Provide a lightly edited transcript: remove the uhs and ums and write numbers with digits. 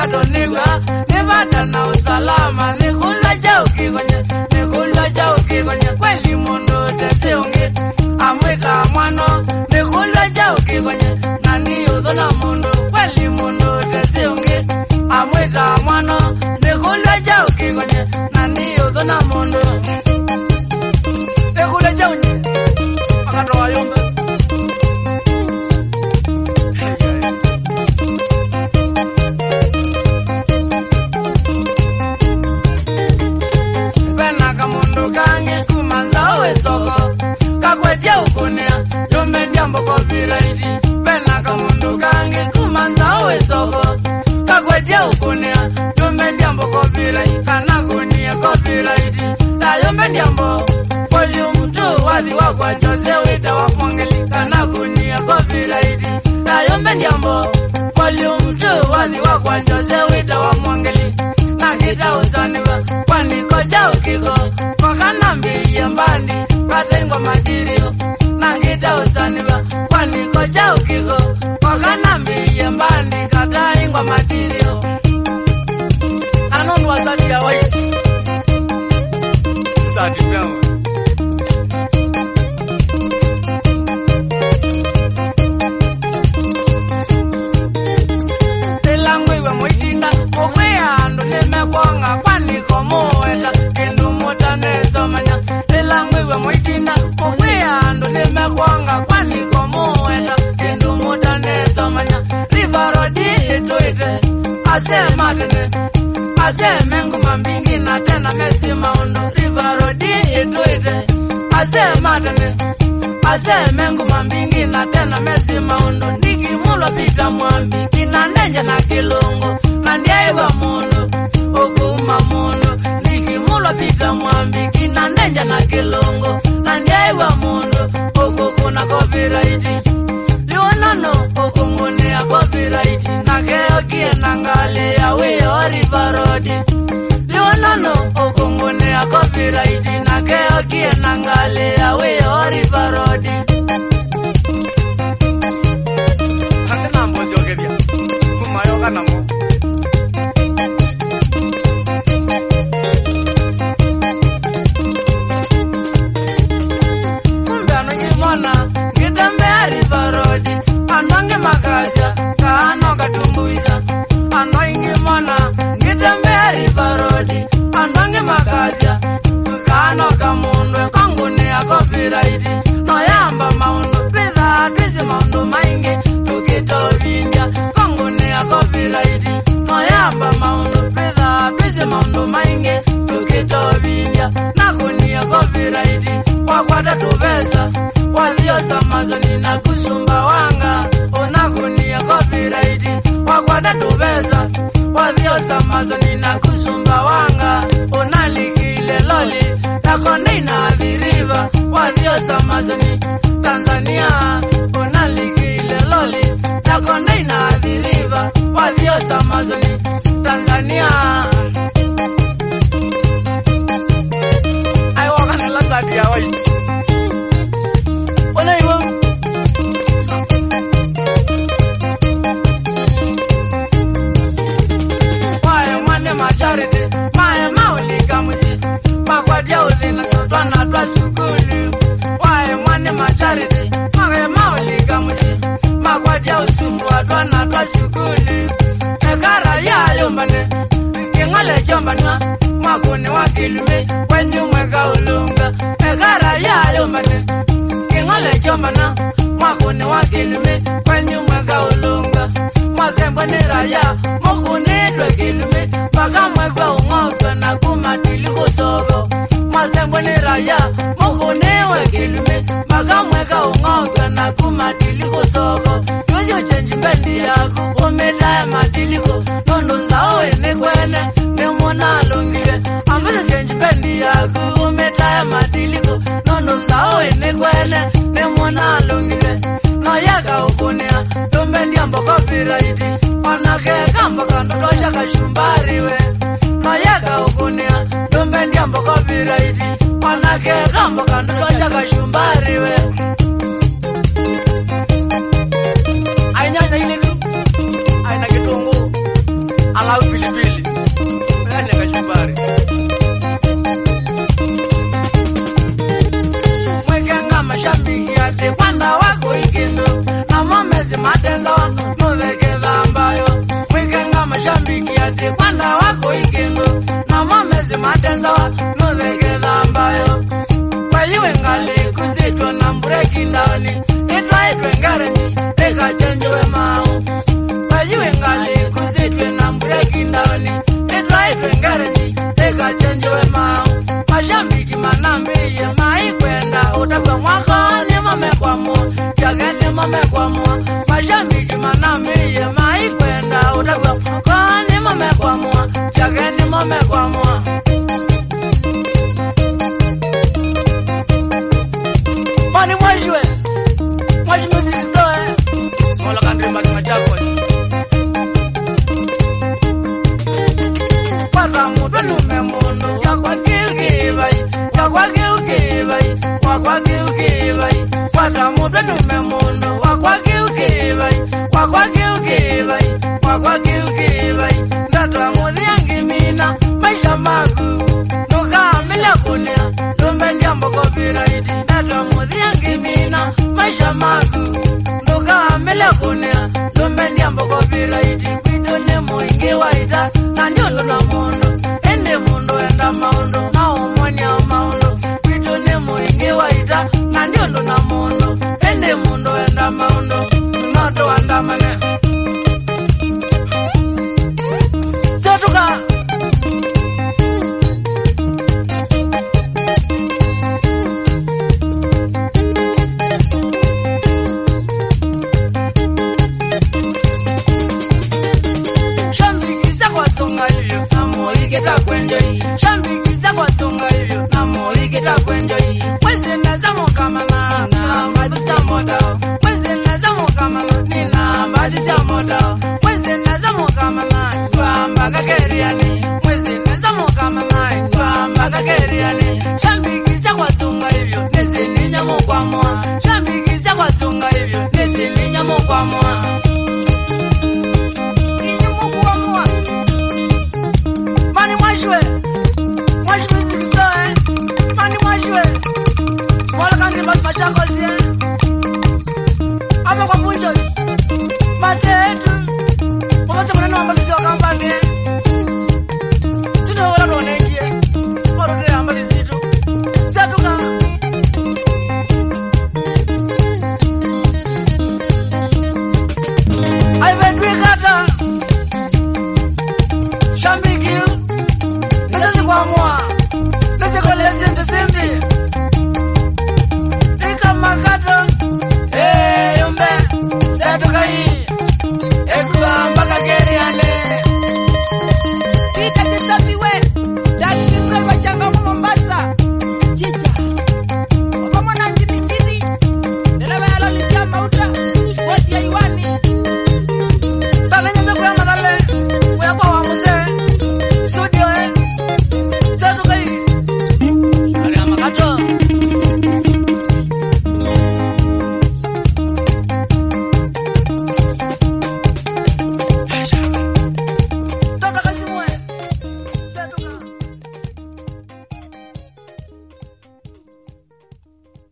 makatoniwa nivata na usalama nikulwa jauki kwenye kweli mundu tesiungi amwita mwano nikulwa jauki kwenye nani udhona mundu kweli mundu tesiungi amwita mwano nikulwa jauki kwenye nani udhona mundu nikulwa jauki makatoa yomba copyright bena kamundu kange kumanza owe soko kakwetia ukunea yombe ndiambo copyright kanakunia copyright na yombe ndiambo volume 2 wazi wakwa Jose wita wapongeli kanakunia copyright na yombe ndiambo volume 2 wazi wakwa Jose wita wapongeli na kita usaniwa kwani koja ukiko kwa kanambi yambandi katengwa material na kita usaniwa kwani koja ukiko kwa kanambi yambandi kataingwa material anonwa sati ya wai sati yao elangwe wa moitinda okwea ndo nemekwanga kwani komoeta kindu mutaneza manya elangwe wa moitinda okwea ndo nemekwanga kwani komoeta kindu mutaneza manya rivarodi etoite aseme nguma mbingi na tena mesi maundo rivarodi etoite aseme nguma mbingi na tena mesi maundo ndiki mulo pita mwambi kina ndenje na kilungu na ndiaiwa mundu okuma mundu ndiki mulo pita mwambi kina ndenje na kilungu na ndiaiwa mundu okukuna copyright lionono okungune ya copyright na keo kie nangali ya weo rivarodi lionono okungune ya copyright na keo kie nangali ya weo rivarodi hakina mbozi okedia kumayoka namo kumbe anongimona ngitembea rivarodi anonge makasha kaano katumbuisa anoingimona ngitembea rivarodi anonge makasha kaano kamundwe kangune ya copyright noyamba maundu pitha twisi maundu maingi tukitovindia kangune ya copyright noyamba maundu pitha twisi maundu maingi tukitovindia nakunia copyright wakwata tuvesa wathiosa mazoni na kusumba wanga unakunia copyright wakwata tuvesa wathiosa mazoni na kusumba wanga unalikile loli takonde inaadhiriva wathiosa mazoni Tanzania unalikile loli takonde inaadhiriva wathiosa mazoni Tanzania aiwakanela sati ya wai wanaiwa wae mwane majority mae maulika musi makwadia uzina sotwana twa sukulu wae mwane majority mae maulika musi makwadia usumbu watwana twa sukulu ekara ya yombane kengale jombana mwakuni wakilume kwenyu mweka ulunga ekara ya yombane kengale jombana mwakuni wakilume kwenyu mweka ulunga mwasembone raya mwakuni dwekilume paka mweka ungokwe na kumatiliko soko mwasembone raya mwakuni wekilume paka mweka ungokwe na kumatiliko soko yoyo chenji bendi yako umetaya matiliko nondo nzao ene kwene nemona lungile ambazo chenji bendi yako umetaya matiliko nondo nzao ene kwene nemona lungile noyaga ukunea tombendi ambo copyright wanake kamba kando doja kashumbari we noyaga ukunea tombendi ambo copyright wanake kamba kando doja kashumbari we ainyanya ile tu aina kitungu ala utakwa mwaka ni mamekwamua chageni mamekwamua mashabiki manamie maikwenda utakwa mwaka ni mamekwamua chageni mamekwamua Mani mwajwe music store Smaller country Machakos Para mudo nume mundo Yakwa kiukibai Para mudo nume mundo Wakwa kiukibai Ndata mudhi angimina Maisha magu Nuka mila kunia Numbe ndiambo copyright Ndata mudhi angimina Maisha magu Nuka mila kunia Numbe ndiambo copyright Kwito ne muingi waita Na nyolo na mundo Ende mundo enda maundo Na umoni ya maundo Kwito ne muingi waita Na nyolo na mundo Ende mundo enda maundo Noto andamane Setuka Shambikiza kwa tonga hivyo na muigeta kwenjoi Shambikiza kwa tonga hivyo na muigeta kwenjoi Mwezi nazamo kama na madisa modao Mwezi nazamo kama nina madisa modao Mwezi nazamo kama na kwa mbaga keriani Mwezi nazamo kama na kwa mbaga keriani Shambikiza kwa tonga hivyo nezi ninyamo kwa mua Shambikiza kwa tonga hivyo nezi ninyamo kwa mua Mani mwajwe music store Mani mwajwe Smaller country Machakos